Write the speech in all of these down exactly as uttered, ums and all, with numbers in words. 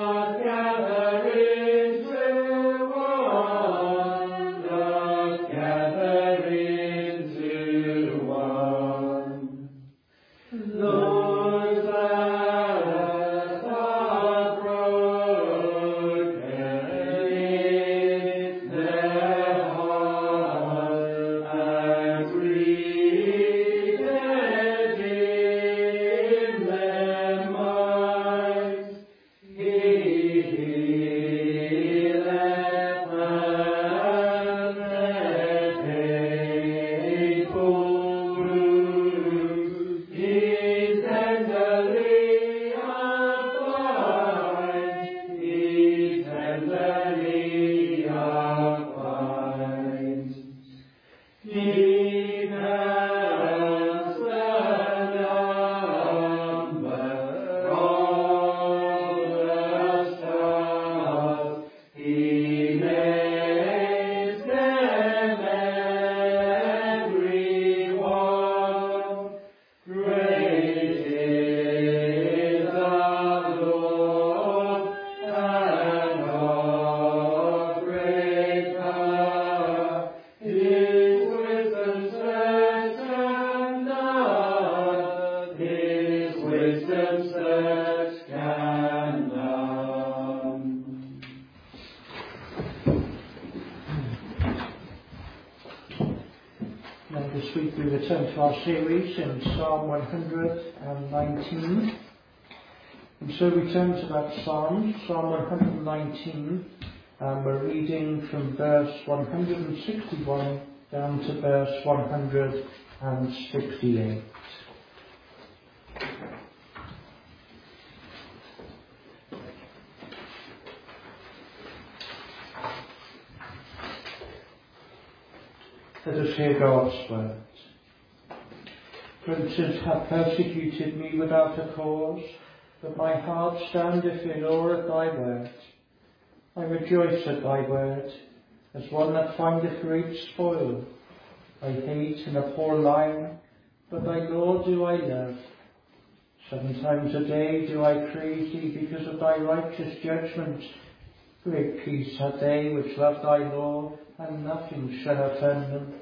To our series in Psalm one hundred nineteen. And so we turn to that Psalm, Psalm one hundred nineteen, and we're reading from verse one hundred sixty-one down to verse one hundred sixty-eight. Let us hear God's word. Princes have persecuted me without a cause, but my heart standeth in awe at thy word. I rejoice at thy word, as one that findeth great spoil. I hate and abhor lying, but thy law do I love. Seven times a day do I praise thee because of thy righteous judgment. Great peace have they which love thy law, and nothing shall offend them.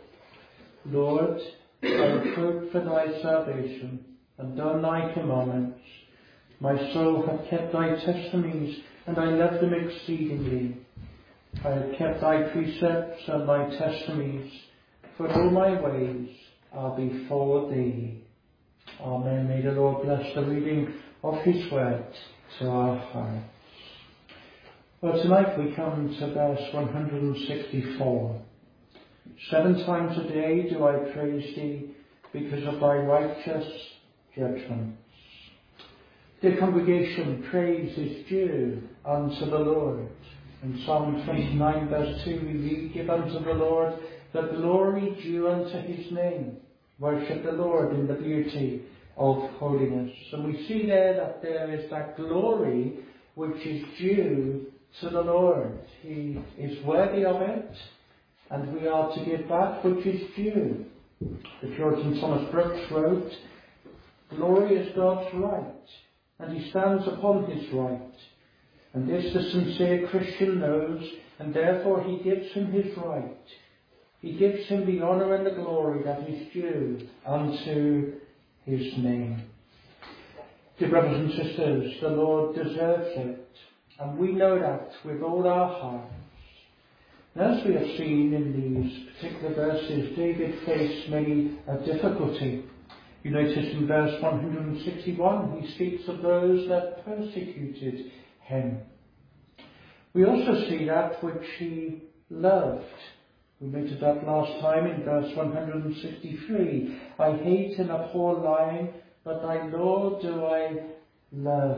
Lord, I have hoped for thy salvation, and done thy commandments. My soul hath kept thy testimonies, and I love them exceedingly. I have kept thy precepts and thy testimonies, for all my ways are before thee. Amen. May the Lord bless the reading of his word to our hearts. Well, tonight we come to verse one hundred sixty-four. Seven times a day do I praise thee because of thy righteous judgments. Dear congregation, praise is due unto the Lord. In Psalm twenty-nine verse two we read, give unto the Lord the glory due unto his name. Worship the Lord in the beauty of holiness. And we see there that there is that glory which is due to the Lord. He is worthy of it, and we are to give that which is due. The Puritan Thomas Brooks wrote, glory is God's right, and he stands upon his right. And this the sincere Christian knows, and therefore he gives him his right. He gives him the honour and the glory that is due unto his name. Dear brothers and sisters, the Lord deserves it, and we know that with all our hearts. And as we have seen in these particular verses, David faced many a difficulty. You notice in verse one hundred sixty-one, he speaks of those that persecuted him. We also see that which he loved. We noted that last time in verse one hundred sixty-three. I hate and abhor lying, but thy law do I love.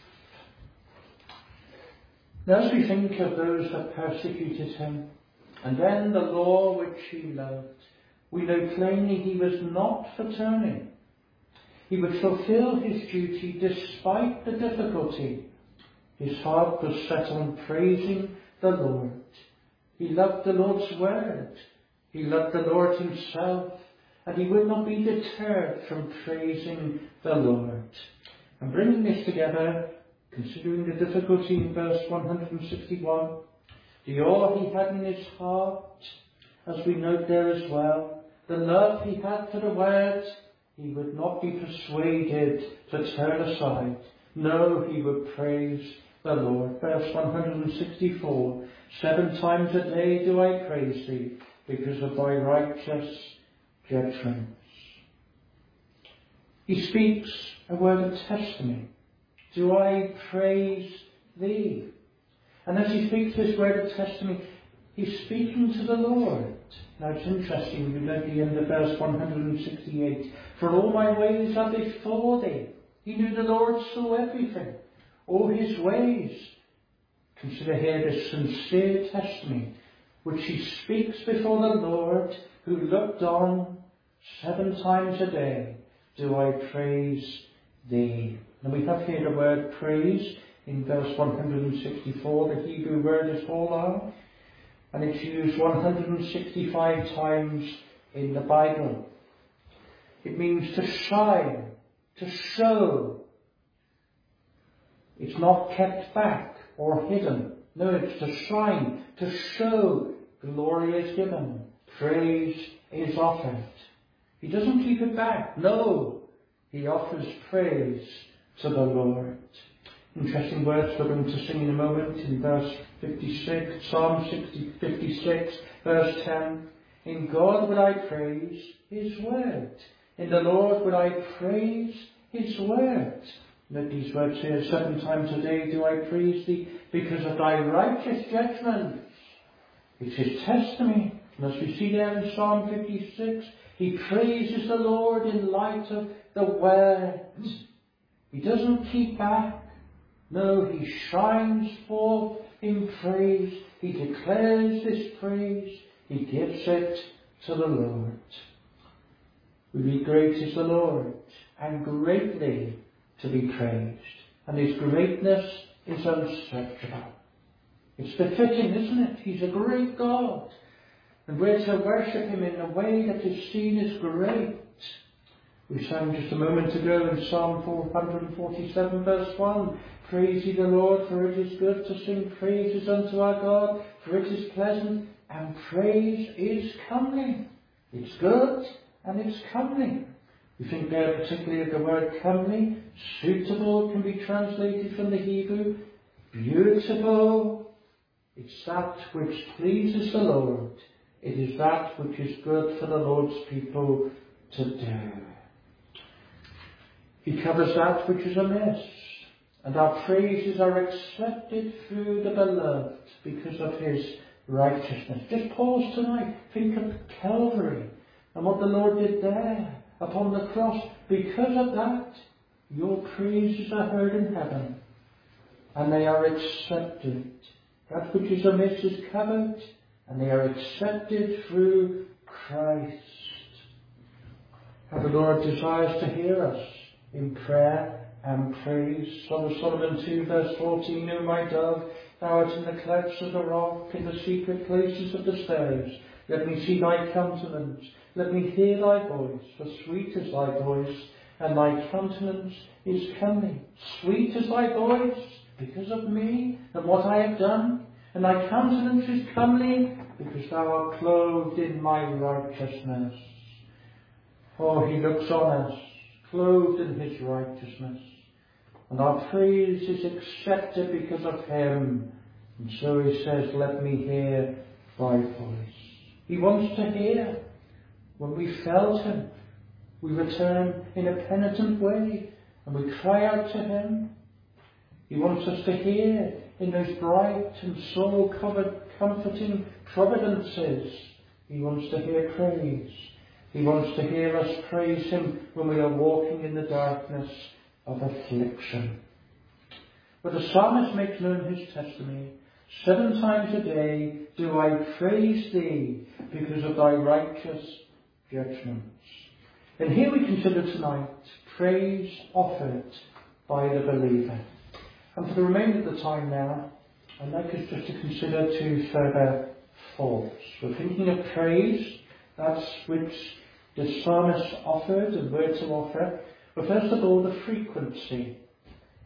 Now, as we think of those that persecuted him, and then the law which he loved, we know plainly he was not for turning. He would fulfill his duty despite the difficulty. His heart was set on praising the Lord. He loved the Lord's word. He loved the Lord himself, and he would not be deterred from praising the Lord. And bringing this together, Considering the difficulty in verse one hundred sixty-one, the awe he had in his heart, as we note there as well, the love he had for the word, he would not be persuaded to turn aside. No, he would praise the Lord. Verse one hundred sixty-four, seven times a day do I praise thee, because of thy righteous judgments. He speaks a word of testimony. Do I praise thee? And as he speaks this word of testimony, he's speaking to the Lord. Now it's interesting, we know the end of verse one hundred sixty-eight. For all my ways are before thee. He knew the Lord saw everything, all his ways. Consider here this sincere testimony, which he speaks before the Lord, who looked on seven times a day. Do I praise thee? And we have here the word praise in verse one hundred sixty-four. The Hebrew word is holah, and it's used one hundred sixty-five times in the Bible. It means to shine, to show. It's not kept back or hidden. No, it's to shine, to show. Glory is given, praise is offered. He doesn't keep it back. No, he offers praise to the Lord. Interesting words we're going to sing in a moment in verse fifty-six, Psalm sixty, fifty-six, verse ten. In God will I praise his word. In the Lord will I praise his word. Note these words here, seven times a day do I praise thee, because of thy righteous judgments. It's his testimony. And as we see there in Psalm fifty-six, he praises the Lord in light of the word. He doesn't keep back. No, he shines forth in praise. He declares this praise. He gives it to the Lord. We read, great is the Lord, and greatly to be praised. And his greatness is unsearchable. It's befitting, isn't it? He's a great God. And we're to worship him in a way that is seen as great. We sang just a moment ago in Psalm four hundred forty-seven verse one, praise ye the Lord, for it is good to sing praises unto our God, for it is pleasant, and praise is comely. It's good, and it's comely. We think there particularly of the word comely. Suitable can be translated from the Hebrew. Beautiful. It's that which pleases the Lord. It is that which is good for the Lord's people to do. He covers that which is amiss, and our praises are accepted through the beloved because of his righteousness. Just pause tonight. Think of Calvary and what the Lord did there upon the cross. Because of that, your praises are heard in heaven, and they are accepted. That which is amiss is covered, and they are accepted through Christ. How the Lord desires to hear us in prayer and praise. Song of Solomon two verse fourteen, O my dove, thou art in the clefts of the rock, in the secret places of the stairs. Let me see thy countenance, let me hear thy voice, for sweet is thy voice, and thy countenance is comely. Sweet is thy voice, because of me and what I have done, and thy countenance is comely, because thou art clothed in my righteousness. Oh, he looks on us, clothed in his righteousness, and our praise is accepted because of him. And so he says, let me hear thy voice. He wants to hear. When we felt him, we return in a penitent way, and we cry out to him. He wants us to hear in those bright and soul-covered, comforting providences. He wants to hear praise. He wants to hear us praise him when we are walking in the darkness of affliction. But the psalmist makes known his testimony. Seven times a day do I praise thee because of thy righteous judgments. And here we consider tonight praise offered by the believer. And for the remainder of the time now, I'd like us just to consider two further thoughts. We're thinking of praise, that's which the psalmist offered and were to offer. But first of all, the frequency.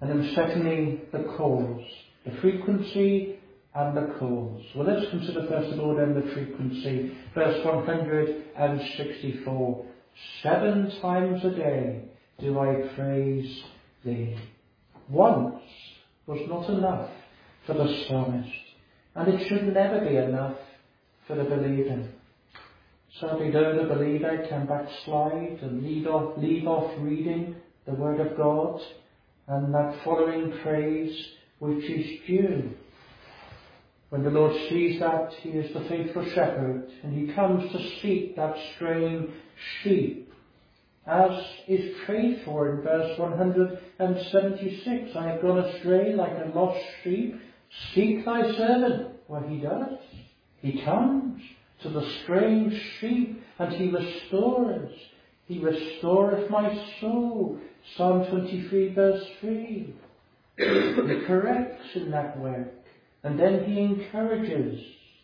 And then secondly, the cause. The frequency and the cause. Well, let's consider first of all then the frequency. Verse one hundred sixty-four. Seven times a day do I praise thee. Once was not enough for the psalmist, and it should never be enough for the believer. Sadly, though, the believer can backslide and leave off, leave off reading the Word of God and that following praise which is due. When the Lord sees that He is the faithful shepherd and He comes to seek that straying sheep, as is prayed for in verse one hundred seventy-six, I have gone astray like a lost sheep. Seek thy servant. Well, He does. He comes to the straying sheep and He restores. He restoreth my soul. Psalm twenty-three verse three. He corrects in that work. And then He encourages.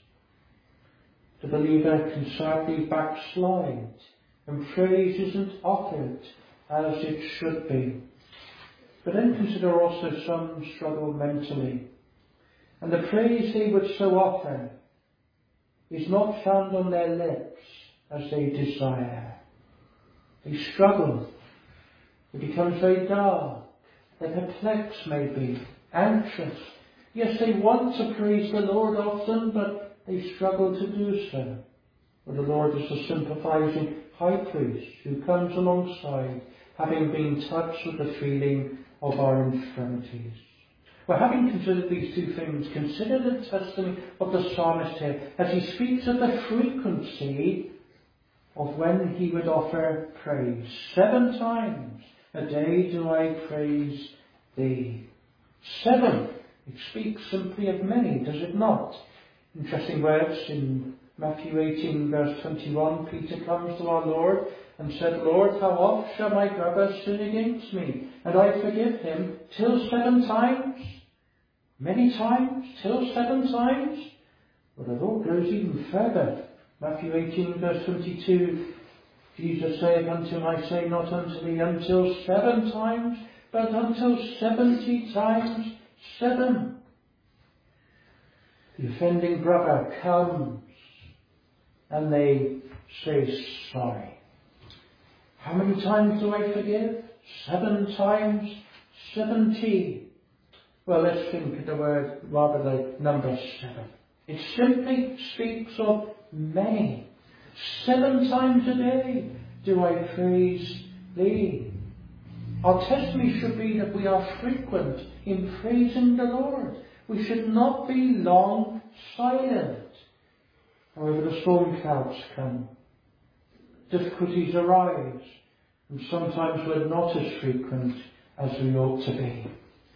The believer can sadly backslide, and praise isn't offered as it should be. But then consider also some struggle mentally. And the praise they would so offer is not found on their lips as they desire. They struggle. It becomes very dark. They're perplexed maybe, anxious. Yes, they want to praise the Lord often, but they struggle to do so. But the Lord is a sympathizing high priest who comes alongside, having been touched with the feeling of our infirmities. Well, having considered these two things, consider the testimony of the psalmist here as he speaks of the frequency of when he would offer praise. Seven times a day do I praise thee. Seven. It speaks simply of many, does it not? Interesting words in Matthew eighteen verse twenty-one. Peter comes to our Lord and said, Lord, how oft shall my brother sin against me, and I forgive him? Till seven times? Many times? Till seven times? Well, the Lord goes even further. Matthew eighteen verse twenty-two. Jesus saith unto him, I say not unto thee until seven times, but until seventy times seven. The offending brother comes and they say sorry. How many times do I forgive? Seven times seventy. Well, let's think of the word, rather the number seven. It simply speaks of many. Seven times a day do I praise thee. Our testimony should be that we are frequent in praising the Lord. We should not be long silent. However, the storm clouds come. Difficulties arise. And sometimes we're not as frequent as we ought to be.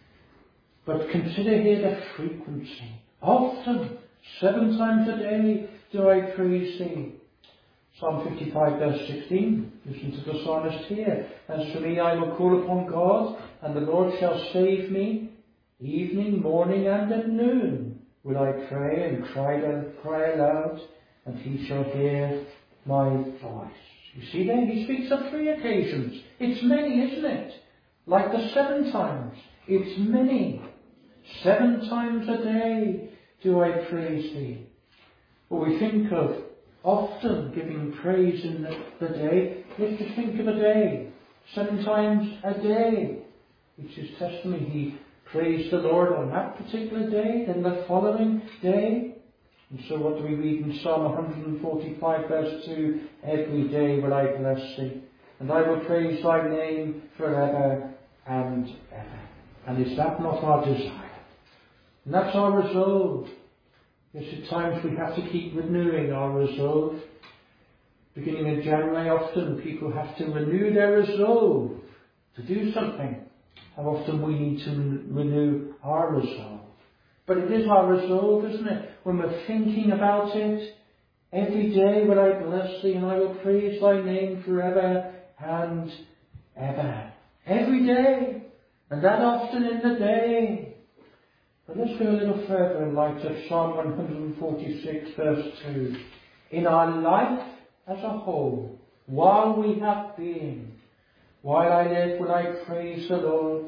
But consider here the frequency. Often, seven times a day do I praise thee. Psalm fifty-five verse sixteen. Listen to the psalmist here. As for me, I will call upon God, and the Lord shall save me. Evening, morning, and at noon will I pray and cry, cry aloud, and he shall hear my voice. You see there, he speaks of three occasions. It's many, isn't it? Like the seven times. It's many. Seven times a day do I praise thee. Well, we think of often giving praise in the, the day. Let's just think of a day. Seven times a day. It's his testimony. He praised the Lord on that particular day, then the following day. And so what do we read in Psalm one forty-five verse two? Every day will I bless thee, and I will praise thy name forever and ever. And is that not our desire? And that's our resolve. Yes, at times we have to keep renewing our resolve. Beginning in January, often people have to renew their resolve to do something. How often we need to renew our resolve. But it is our resolve, isn't it? When we're thinking about it, every day will I bless thee and I will praise thy name forever and ever. Every day. And that often in the day. But let's go a little further in light of Psalm one forty-six verse two. In our life as a whole, while we have being, while I live will I praise the Lord.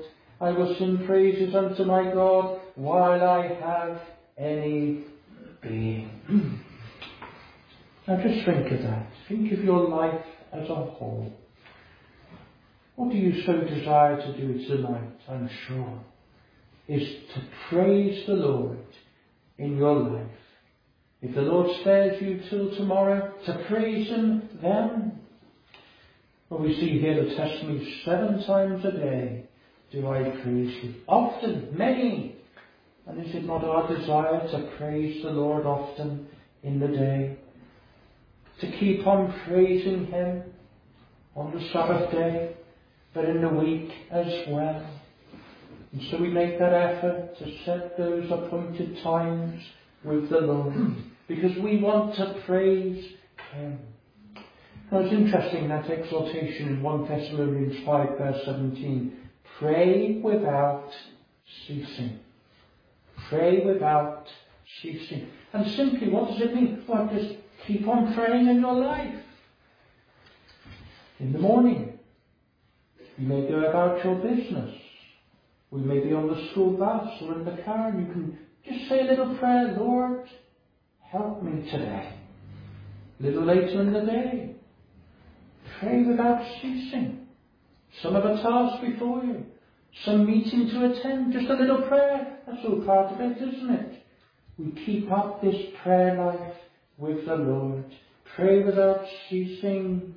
I will sing praises unto my God while I have any being. Now just think of that. Think of your life as a whole. What do you so desire to do tonight, I'm sure, is to praise the Lord in your life. If the Lord spares you till tomorrow, to praise Him then. Well, we see here the testimony, seven times a day do I praise you. Often, many. And is it not our desire to praise the Lord often in the day? To keep on praising Him on the Sabbath day, but in the week as well. And so we make that effort to set those appointed times with the Lord, because we want to praise Him. Now it's interesting, that exhortation in First Thessalonians five verse seventeen. Pray without ceasing. Pray without ceasing. And simply, what does it mean? Well, just keep on praying in your life. In the morning, you may go about your business. We may be on the school bus or in the car, and you can just say a little prayer. Lord, help me today. A little later in the day, pray without ceasing. Some have a task before you, some meeting to attend, just a little prayer. That's all part of it, isn't it? We keep up this prayer life with the Lord. Pray without ceasing.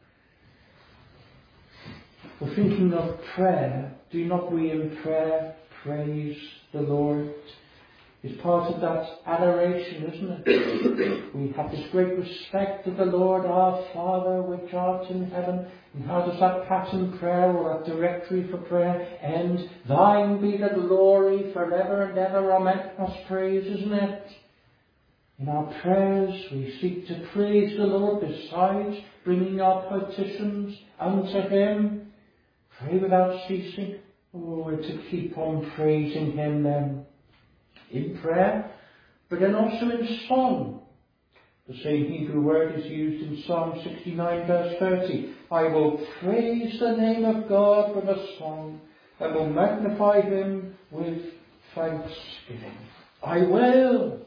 We're thinking of prayer. Do not we in prayer praise the Lord? It's part of that adoration, isn't it? We have this great respect of the Lord, our Father which art in heaven. And how does that pattern prayer, or that directory for prayer, end? Thine be the glory forever and ever. Amen. That's praise, isn't it? In our prayers we seek to praise the Lord, besides bringing our petitions unto Him. Pray without ceasing. Oh, we're to keep on praising Him then. In prayer, but then also in song. The same Hebrew word is used in Psalm sixty-nine verse thirty. I will praise the name of God with a song. I will magnify Him with thanksgiving. I will.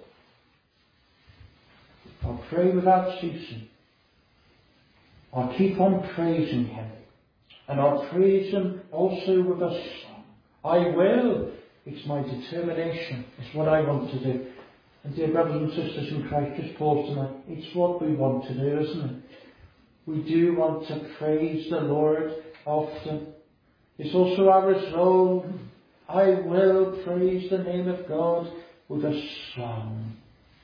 I'll pray without ceasing. I'll keep on praising Him. And I'll praise Him also with a song. I will. It's my determination. It's what I want to do. And dear brothers and sisters in Christ, just pause tonight. It's what we want to do, isn't it? We do want to praise the Lord often. It's also our resolve. I will praise the name of God with a song.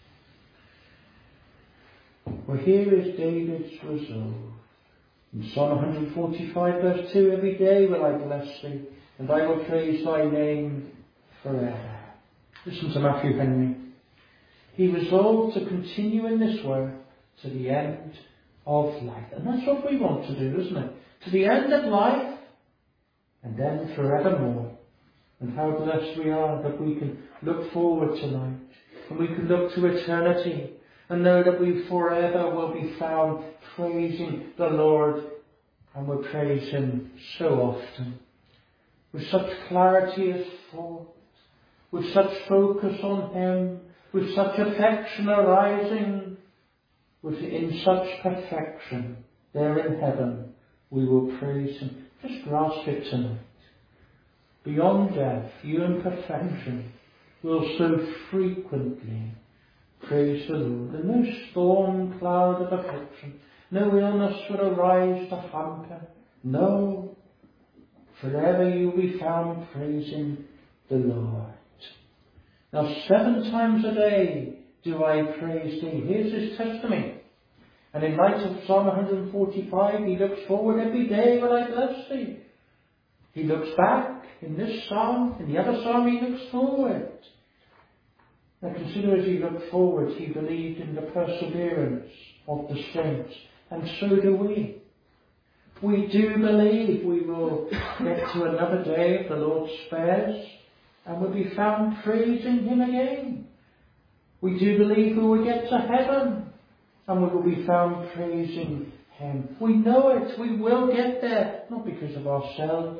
Well, here is David's resolve. In Psalm one forty-five verse two, every day will I bless Thee, and I will praise Thy name forever. Listen to Matthew Henry. He resolved to continue in this work to the end of life. And that's what we want to do, isn't it? To the end of life, and then forevermore. And how blessed we are that we can look forward tonight, and we can look to eternity, and know that we forever will be found praising the Lord, and we'll praise Him so often, with such clarity of thought, with such focus on Him, with such affection arising, with in such perfection there in heaven, we will praise Him. Just grasp it tonight. Beyond death, you in perfection will so frequently praise the Lord, and no storm cloud of affliction, no illness will arise to hamper. No, forever you'll be found praising the Lord. Now, seven times a day do I praise Thee. Here's his testimony. And in light of Psalm one forty-five, he looks forward. Every day will I bless Thee. He looks back in this psalm. In the other psalm, he looks forward. Now consider, as he looked forward, he believed in the perseverance of the saints. And so do we. We do believe we will get to another day if the Lord spares, and will be found praising Him again. We do believe we will get to heaven, and we will be found praising Him. We know it. We will get there, not because of ourselves,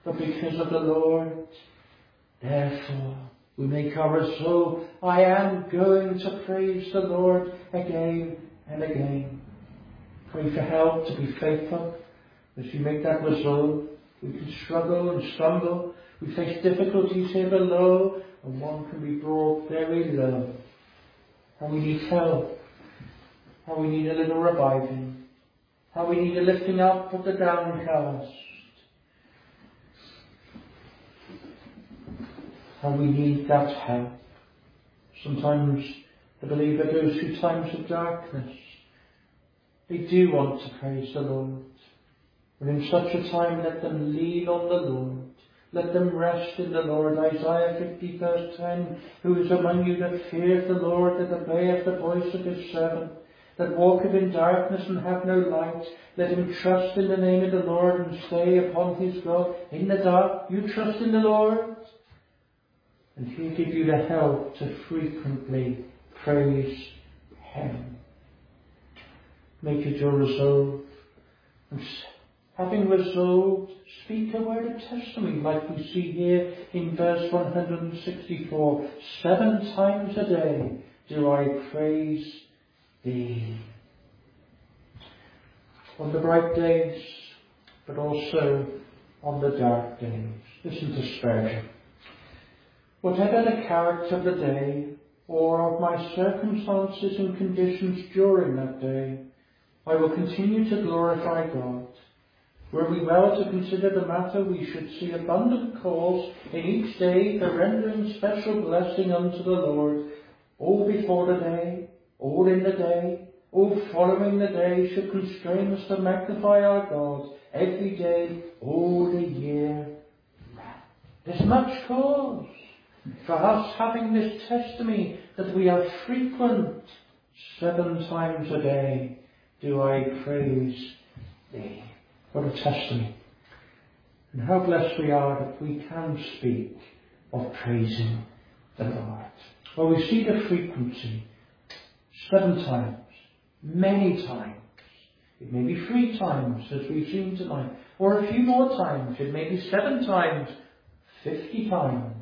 but because of the Lord. Therefore, we make our resolve, I am going to praise the Lord again and again. Pray for help to be faithful. As you make that resolve, we can struggle and stumble. We face difficulties here below, and one can be brought very low. And we need help. How we need a little reviving. How we need a lifting up of the downcast. How we need that help. Sometimes the believer goes through times of darkness. They do want to praise the Lord. But in such a time, let them lean on the Lord. Let them rest in the Lord. Isaiah fifty verse ten, who is among you that feareth the Lord, that obeyeth the voice of his servant, that walketh in darkness and have no light, let him trust in the name of the Lord and stay upon his God. In the dark, you trust in the Lord, and he'll give you the help to frequently praise him. Make it your resolve, and having resolved, speak a word of testimony, like we see here in verse one hundred sixty-four. Seven times a day do I praise thee. On the bright days, but also on the dark days. Listen to Spurgeon. Whatever the character of the day, or of my circumstances and conditions during that day, I will continue to glorify God. Were we well to consider the matter, we should see abundant cause in each day for rendering special blessing unto the Lord. All before the day, all in the day, all following the day should constrain us to magnify our God every day, all the year round. There's much cause for us having this testimony that we are frequent. Seven times a day do I praise thee. What a testimony. And how blessed we are that we can speak of praising the Lord. Well, we see the frequency. Seven times. Many times. It may be three times, as we've seen tonight. Or a few more times. It may be seven times. Fifty times.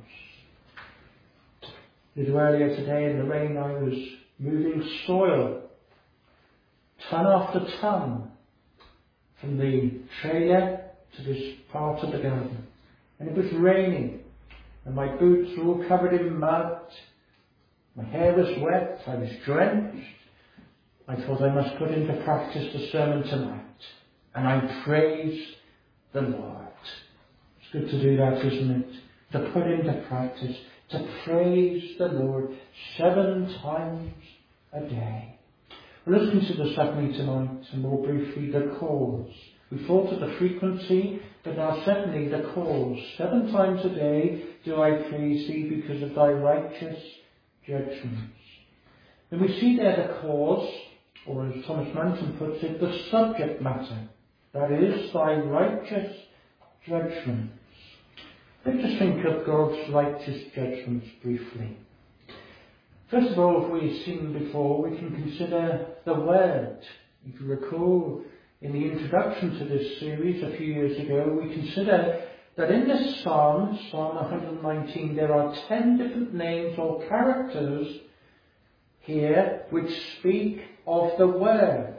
A little earlier today in the rain, I was moving soil. Ton after ton. From the trailer to this part of the garden. And it was raining. And my boots were all covered in mud. My hair was wet. I was drenched. I thought I must put into practice the sermon tonight. And I praised the Lord. It's good to do that, isn't it? To put into practice. To praise the Lord seven times a day. Well, let's consider secondly tonight, and more briefly, the cause. We thought of the frequency, but now secondly, the cause. Seven times a day do I praise thee because of thy righteous judgments. And we see there the cause, or as Thomas Manton puts it, the subject matter. That is, thy righteous judgments. Let's just think of God's righteous judgments briefly. First of all, if we've seen before, we can consider the word. If you recall, in the introduction to this series a few years ago, we consider that in this psalm, Psalm one hundred nineteen, there are ten different names or characters here which speak of the word.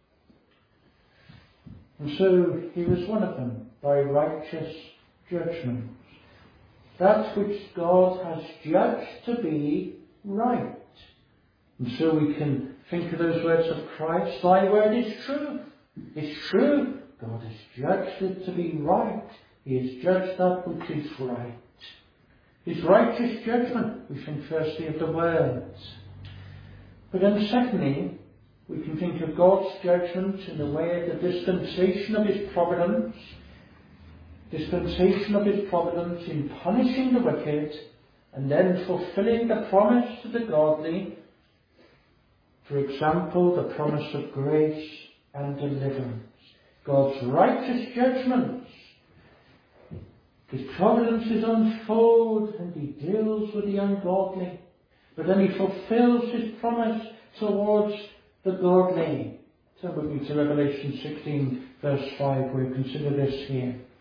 And so here is one of them, thy righteous judgments. That which God has judged to be right. And so we can think of those words of Christ, thy word is true. It's true. God has judged it to be right. He has judged that which is right. His righteous judgment, we think firstly of the words. But then secondly, we can think of God's judgment in the way of the dispensation of his providence, dispensation of his providence in punishing the wicked, and then fulfilling the promise to the godly. For example, the promise of grace and deliverance. God's righteous judgments. His providence is unfold and he deals with the ungodly. But then he fulfills his promise towards the godly. Turn with me to Revelation sixteen verse five, we'll consider this here.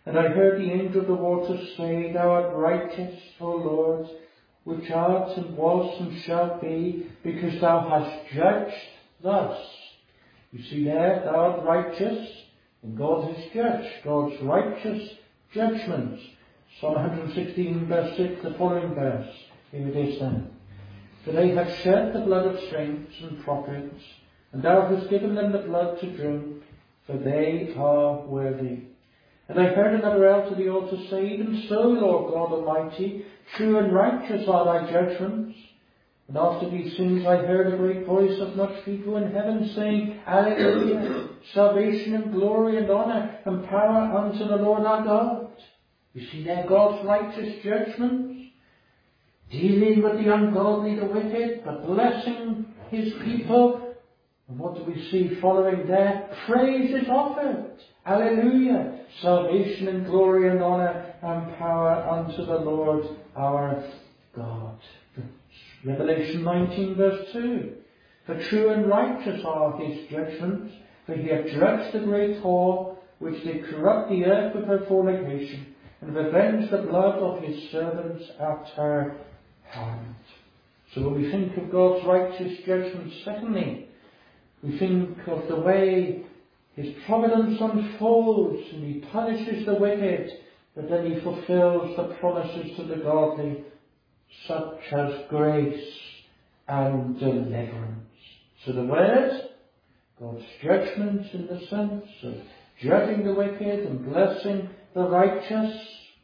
And I heard the angel of the waters say, Thou art righteous, O Lord, which art and was and shall be, because thou hast judged thus. You see there, thou art righteous, and God has judged. God's righteous judgments. Psalm one sixteen verse six, the following verse. Here it is then. For they have shed the blood of saints and prophets, and thou hast given them the blood to drink, for they are worthy. And I heard another out of the altar say, Even so, Lord God Almighty, true and righteous are thy judgments. And after these things I heard a great voice of much people in heaven saying, Alleluia, salvation and glory and honour and power unto the Lord our God. You see there God's righteous judgments, dealing with the ungodly, the wicked, but blessing his people. And what do we see following there? Praise is offered. Alleluia. Salvation and glory and honour and power unto the Lord our God. Revelation nineteen verse two. For true and righteous are his judgments, for he hath judged the great whore, which did corrupt the earth with her fornication, and revenged the blood of his servants at her hand. So when we think of God's righteous judgments, secondly, we think of the way his providence unfolds, and he punishes the wicked, but then he fulfills the promises to the godly, such as grace and deliverance. So the word, God's judgment in the sense of judging the wicked and blessing the righteous.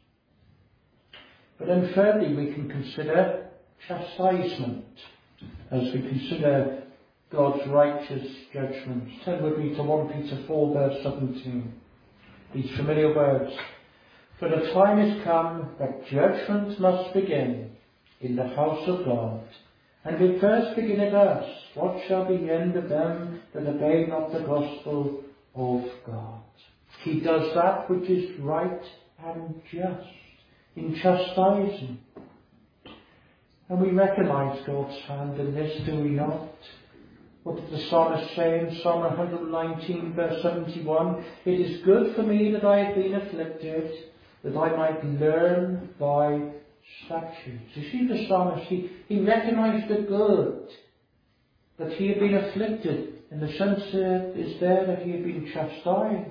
But then thirdly, we can consider chastisement as we consider God's righteous judgments. Turn with me to First Peter four verse seventeen. These familiar words. For the time is come that judgment must begin in the house of God. And if it first begin at us, what shall be the end of them that obey not the gospel of God? He does that which is right and just in chastising. And we recognise God's hand in this, do we not? What did the psalmist say in Psalm one nineteen verse seventy-one? It is good for me that I have been afflicted, that I might learn thy statutes. You see the psalmist, he, he recognised the good, that he had been afflicted, in the sense that is there that he had been chastised.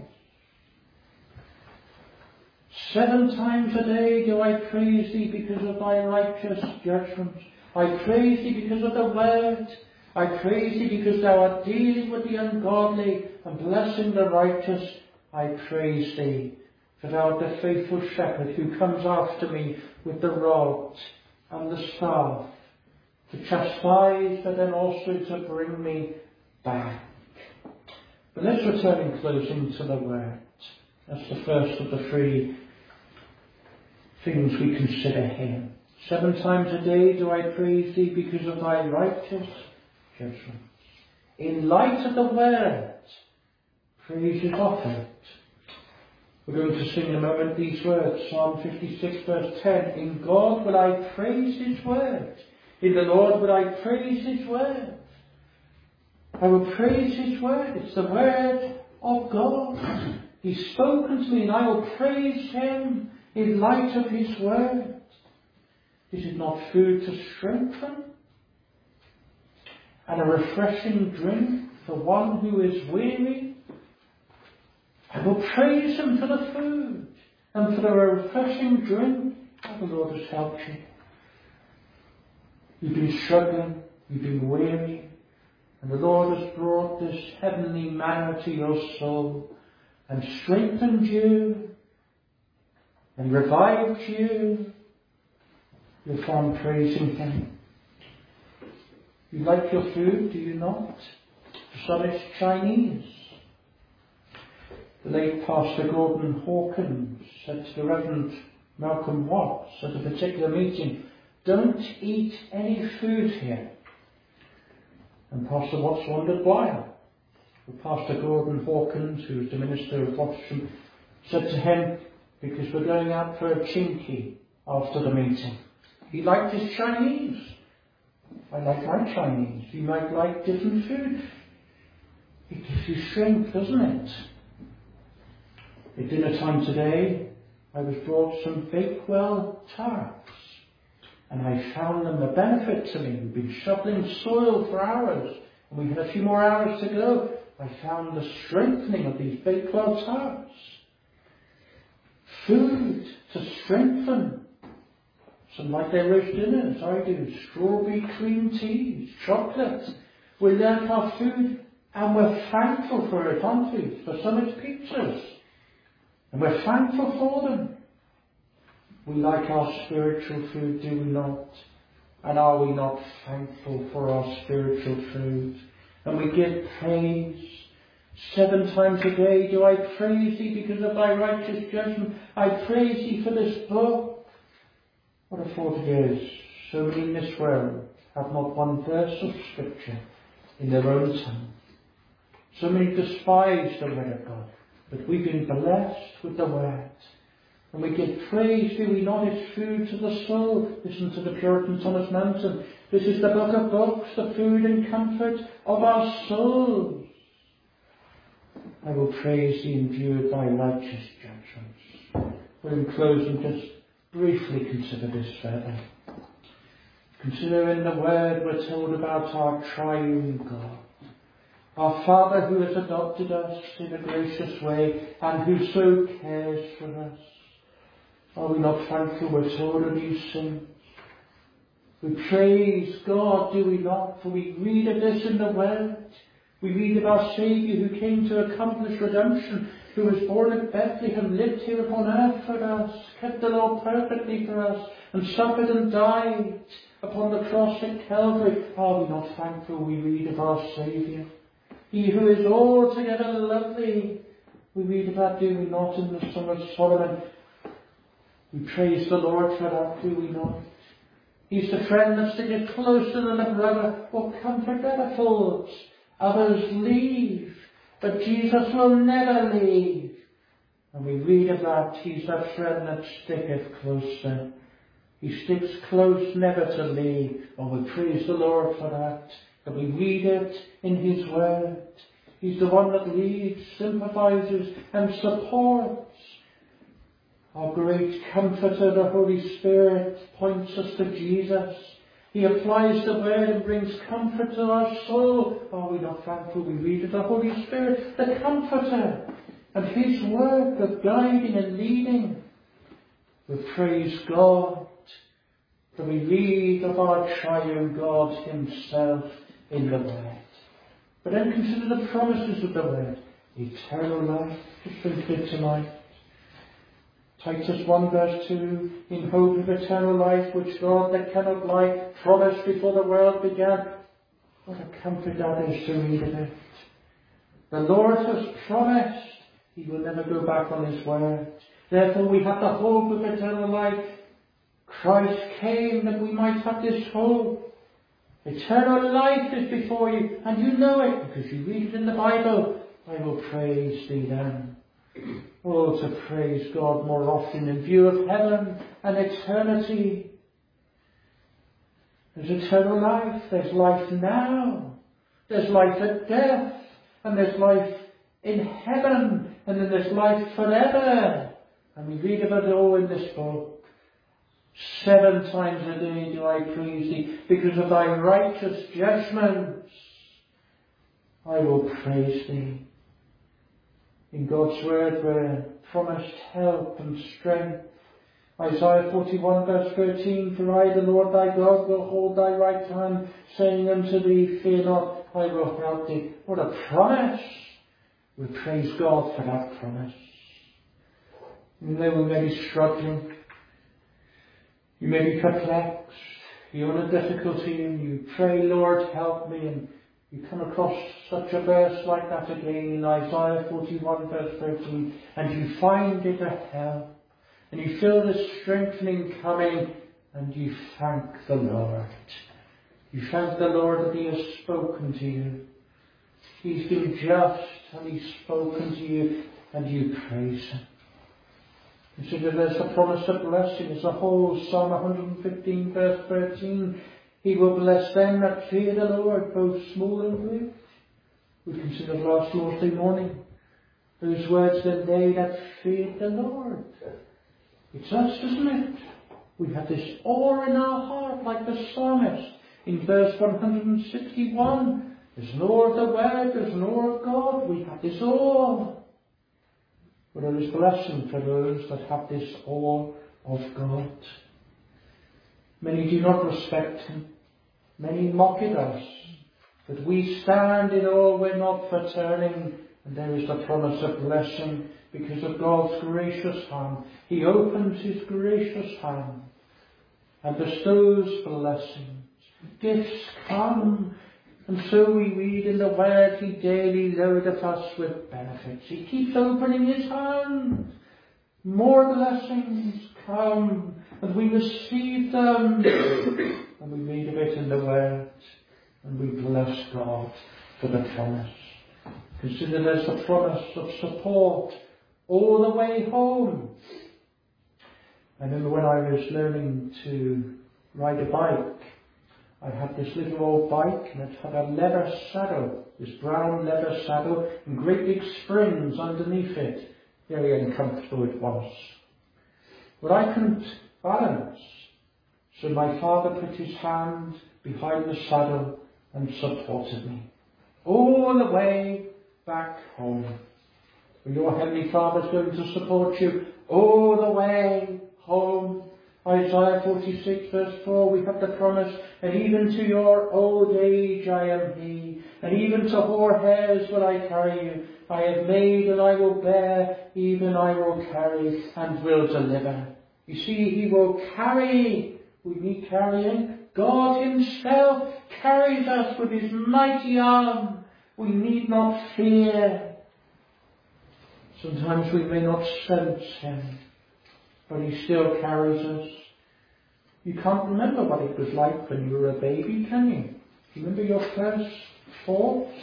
Seven times a day do I praise thee because of thy righteous judgments. I praise thee because of the word. I praise thee because thou art dealing with the ungodly and blessing the righteous. I praise thee, for thou art the faithful shepherd who comes after me with the rod and the staff to chastise, but then also to bring me back. But let's return in closing to the word. That's the first of the three things we consider here. Seven times a day do I praise thee because of thy righteous judgments. In light of the word, praise is offered. We're going to sing in a moment these words, Psalm fifty-six verse ten. In God will I praise his word. In the Lord will I praise his word. I will praise his word. It's the word of God. He's spoken to me and I will praise him in light of his word. Is it not food to strengthen and a refreshing drink for one who is weary? I will praise him for the food and for the refreshing drink. Oh, the Lord has helped you. You've been struggling, you've been weary, and the Lord has brought this heavenly manna to your soul and strengthened you and revived you. You'll find praising him. You like your food, do you not? For some it's Chinese. The late Pastor Gordon Hawkins said to the Reverend Malcolm Watts at a particular meeting, don't eat any food here. And Pastor Watts wondered why. Well, Pastor Gordon Hawkins, who was the minister of Watcham, said to him, because we're going out for a chinky after the meeting. He liked his Chinese. I like my Chinese. You might like different food. It gives you strength, doesn't it? At dinner time today, I was brought some Bakewell tarts, and I found them a benefit to me. We've been shoveling soil for hours, and we had a few more hours to go. I found the strengthening of these Bakewell tarts. Food to strengthen. Some like their roast dinners, I do. Strawberry cream teas, chocolate. We learn our food, and we're thankful for it, aren't we? For some it's pizzas, and we're thankful for them. We like our spiritual food, do we not? And are we not thankful for our spiritual food? And we give praise. Seven times a day do I praise thee because of thy righteous judgment. I praise thee for this book. What a thought it is. So many in this world have not one verse of scripture in their own tongue. So many despise the word of God. But we've been blessed with the word. And we give praise, do we not? It's food to the soul. Listen to the Puritan Thomas Manton. This is the book of books, the food and comfort of our souls. I will praise thee in view of thy righteous judgments. We'll in closing just briefly consider this further. Consider in the word we're told about our triune God. Our Father who has adopted us in a gracious way and who so cares for us. Are we not thankful we're told of these things? We praise God, do we not? For we read of this in the Word. We read of our Saviour who came to accomplish redemption, who was born at Bethlehem, lived here upon earth for us, kept the law perfectly for us, and suffered and died upon the cross at Calvary. Are we not thankful we read of our Saviour? He who is altogether lovely. We read of that, do we not, in the Song of Solomon? We praise the Lord for that, do we not? He's the friend that sticketh closer than a brother, or comfort that affords. Others leave, but Jesus will never leave. And we read of that, he's that friend that sticketh closer. He sticks close, never to leave. And we praise the Lord for that, that we read it in his word. He's the one that leads, sympathizes, and supports. Our great Comforter, the Holy Spirit, points us to Jesus. He applies the word and brings comfort to our soul. Are we not thankful we read of the Holy Spirit, the Comforter, and his work of guiding and leading? We praise God that we read of our triune God himself in the word. But then consider the promises of the word. Eternal life, just think of it tonight. Titus one verse two, in hope of eternal life, which God that cannot lie promised before the world began. What a comfort that is to read of it. The Lord has promised he will never go back on his word. Therefore we have the hope of eternal life. Christ came that we might have this hope. Eternal life is before you, and you know it because you read it in the Bible. I will praise thee then. Oh, to praise God more often in view of heaven and eternity. There's eternal life. There's life now. There's life at death. And there's life in heaven. And then there's life forever. And we read about it all in this book. Seven times a day do I praise thee because of thy righteous judgments. I will praise thee. In God's word we're promised help and strength. Isaiah forty-one verse thirteen, for I, the Lord thy God, will hold thy right hand, saying unto thee, fear not, I will help thee. What a promise! We praise God for that promise. You know we may be struggling. You may be perplexed. You're in a difficulty and you pray, Lord, help me, and you come across such a verse like that again in Isaiah forty-one verse thirteen, and you find it a help, and you feel the strengthening coming, and you thank the Lord. You thank the Lord that he has spoken to you. He's been just, and he's spoken to you, and you praise him. Consider there's a promise of blessing. It's a whole Psalm one fifteen verse thirteen. He will bless them that fear the Lord, both small and great. We considered last Lord's Day morning those words, then they that fear the Lord. It's us, isn't it? We have this awe in our heart, like the psalmist in verse one hundred sixty-one. There's an awe of the Word, there's an awe of God. We have this awe. But there is blessing for those that have this awe of God. Many do not respect Him. Many mock at us. But we stand in awe, we're not for turning. And there is the promise of blessing because of God's gracious hand. He opens His gracious hand and bestows blessings. Gifts come. And so we read in the Word, He daily loadeth us with benefits. He keeps opening His hand. More blessings come, and we receive them. And we read of it in the Word, and we bless God for the promise. Consider there's the promise of support all the way home. I remember when I was learning to ride a bike, I had this little old bike and it had a leather saddle, this brown leather saddle, and great big springs underneath it. Very uncomfortable it was. But I couldn't balance, so my father put his hand behind the saddle and supported me all the way back home. Well, your Heavenly Father's going to support you all the way home. Isaiah forty-six verse four, we have the promise, and even to your old age I am He, and even to hoar hairs will I carry you. I have made and I will bear, even I will carry and will deliver. You see, He will carry. We need carrying. God Himself carries us with His mighty arm. We need not fear. Sometimes we may not sense Him, but He still carries us. You can't remember what it was like when you were a baby, can you? Do you remember your first thoughts?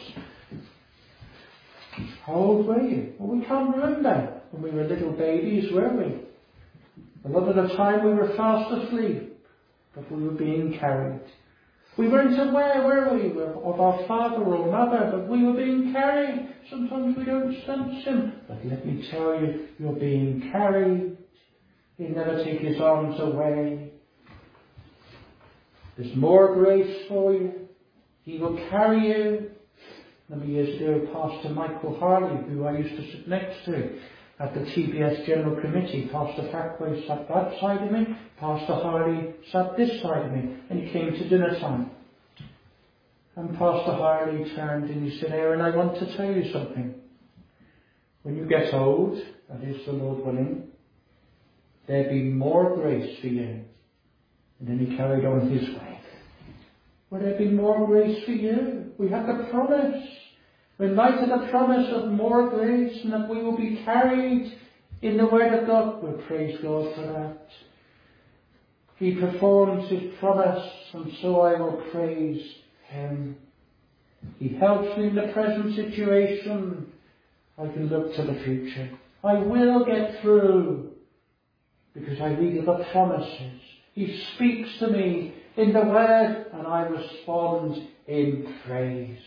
How old were you? Well, we can't remember when we were little babies, were we? A lot of the time we were fast asleep, but we were being carried. We weren't aware, were we, of our father or mother, but we were being carried. Sometimes we don't sense Him, but let me tell you, you're being carried. He'll never take His arms away. There's more grace for you. He will carry you. A number of years ago, Pastor Michael Harley, who I used to sit next to at the T B S General Committee, Pastor Fackway sat that side of me, Pastor Harley sat this side of me, and he came to dinner time. And Pastor Harley turned and he said, Aaron, I want to tell you something. When you get old, that is the Lord willing, there'll be more grace for you. And then he carried on his way. Will there be more grace for you? We have the promise. We're in light of the promise of more grace and that we will be carried in the Word of God. We'll praise God for that. He performs His promise, and so I will praise Him. He helps me in the present situation. I can look to the future. I will get through because I read of the promises. He speaks to me in the Word and I respond in praise.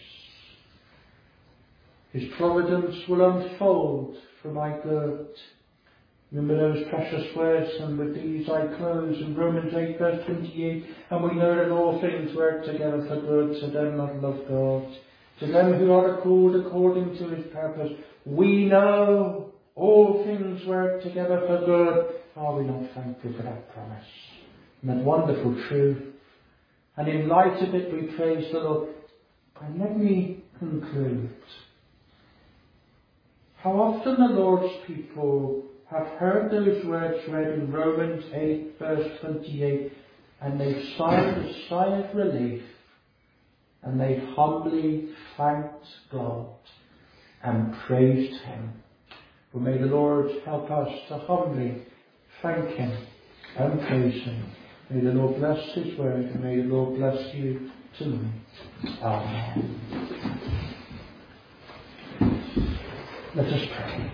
His providence will unfold for my good. Remember those precious words, and with these I close in Romans eight verse twenty-eight, and we know that all things work together for good to them that love God, to them who are called according to His purpose. We know all things work together for good. Are we not thankful for that promise and that wonderful truth? And in light of it we praise the Lord. And let me conclude. How often the Lord's people have heard those words read in Romans eight verse twenty-eight, and they've sighed a sigh of relief, and they've humbly thanked God and praised Him. Well, may the Lord help us to humbly thank Him and praise Him. May the Lord bless His word, and may the Lord bless you tonight. Amen. Let us pray.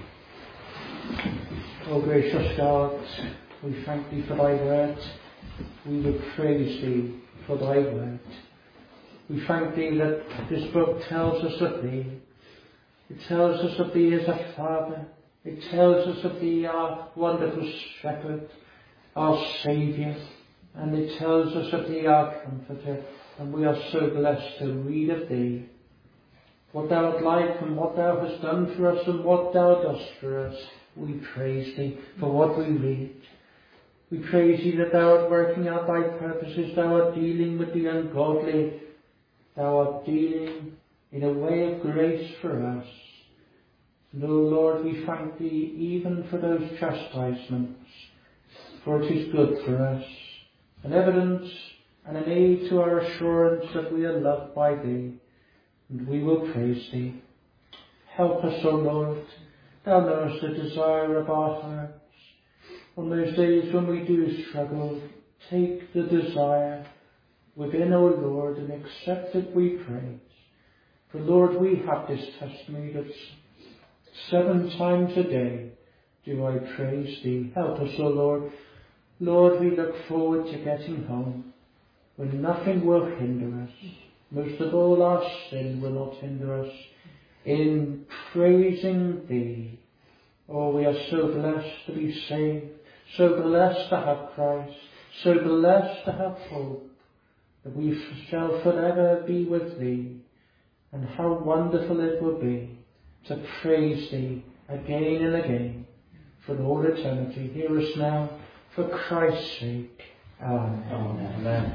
O gracious God, we thank Thee for Thy word. We will praise Thee for Thy word. We thank Thee that this book tells us of Thee. It tells us of Thee as a Father. It tells us of Thee, our wonderful Shepherd, our Saviour, and it tells us of Thee, our Comforter, and we are so blessed to read of Thee. What Thou art like and what Thou hast done for us and what Thou dost for us, we praise Thee for what we read. We praise Thee that Thou art working out Thy purposes, Thou art dealing with the ungodly, Thou art dealing in a way of grace for us. And, O Lord, we thank Thee even for those chastisements, for it is good for us, an evidence and an aid to our assurance that we are loved by Thee, and we will praise Thee. Help us, O Lord. Thou knowest the desire of our hearts. On those days when we do struggle, take the desire within, O Lord, and accept it, we praise. For, Lord, we have this testimony that seven times a day do I praise Thee. Help us, O Lord. Lord, we look forward to getting home, when nothing will hinder us. Most of all, our sin will not hinder us in praising Thee. Oh, we are so blessed to be saved, so blessed to have Christ, so blessed to have hope, that we shall forever be with Thee. And how wonderful it will be to praise Thee again and again for all eternity. Hear us now, for Christ's sake. Amen. Amen.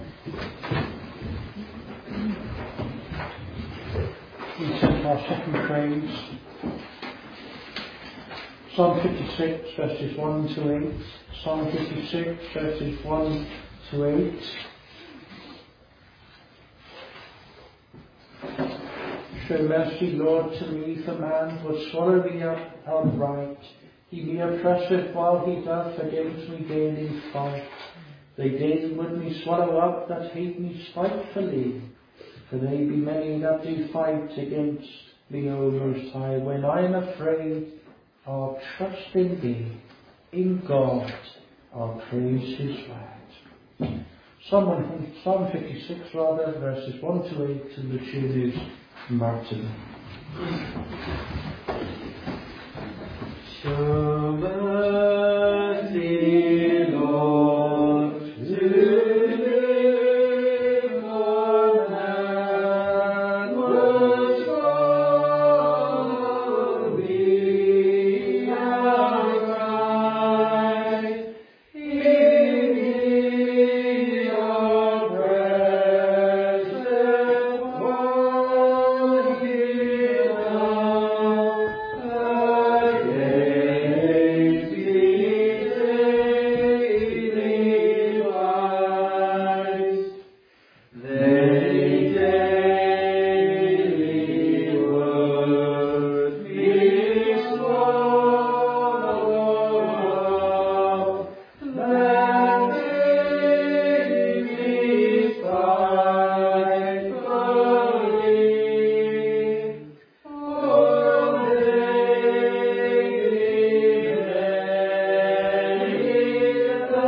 We turn to our second praise. Psalm fifty-six, verses one to eight. Psalm fifty-six, verses one to eight. Show mercy, Lord, to me, for man will swallow me up outright. He me oppresseth while he doth against me daily fight. They daily would me swallow up that hate me spitefully, for they be many that do fight against me, O Most High. When I am afraid, I'll trust in Thee, in God I'll praise His word. Psalm, Psalm fifty-six, rather, verses one to eight, to the tune is Martyrdom. Show mercy, Lord, to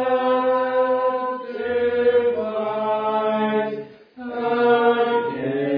again.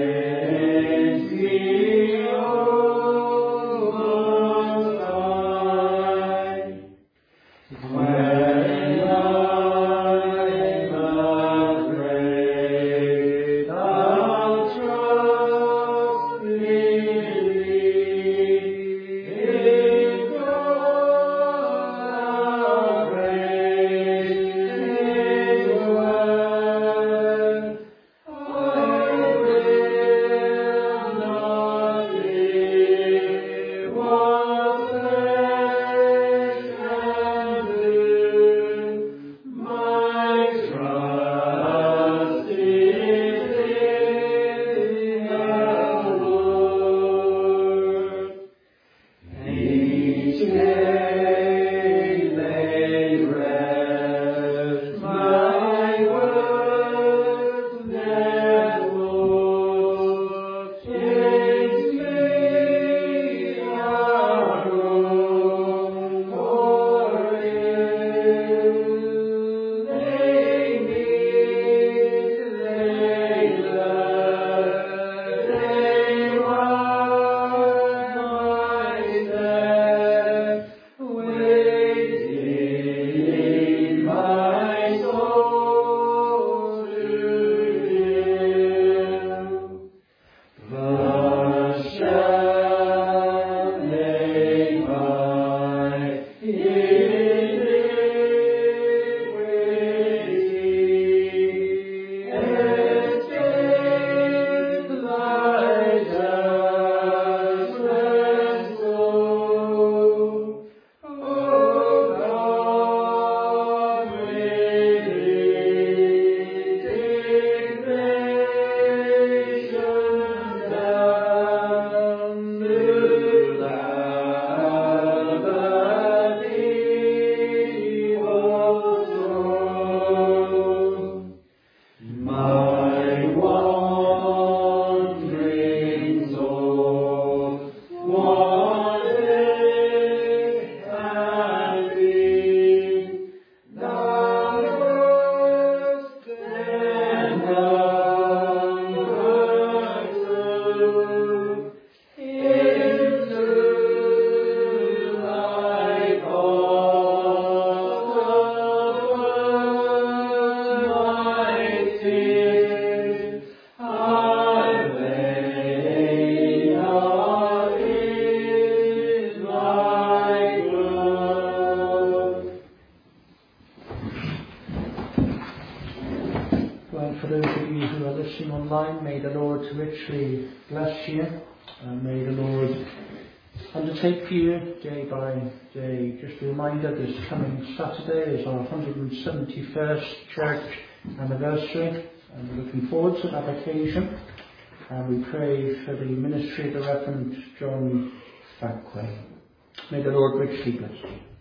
may the Lord richly bless you, and may the Lord undertake for you day by day. Just a reminder, this coming Saturday is our one hundred seventy-first church anniversary, and we're looking forward to that occasion. And we pray for the ministry of the Reverend John Fackway. May the Lord richly bless you.